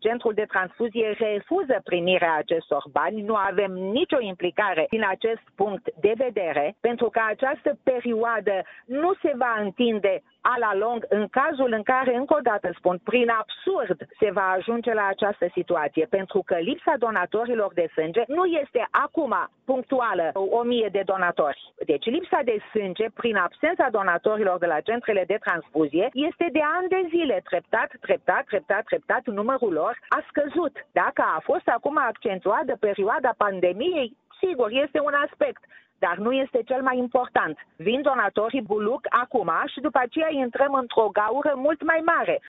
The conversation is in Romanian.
centrul de transfuzie refuză primirea acestor bani. Nu avem nicio implicare din acest punct de vedere, pentru că această perioadă nu se va întinde a la lung în cazul în care, încă o dată spun, prin absurd se va ajunge la această situație, pentru că lipsa donatorilor de sânge nu este acum punctuală 1000 de donatori. Deci lipsa de sânge, prin absența donatorilor de la centrele de transfuzie, este de ani de zile. Treptat, numărul lor a scăzut. Dacă a fost acum accentuat de perioada pandemiei, sigur, este un aspect. Dar nu este cel mai important. Vin donatorii buluc acum și după aceea intrăm într-o gaură mult mai mare.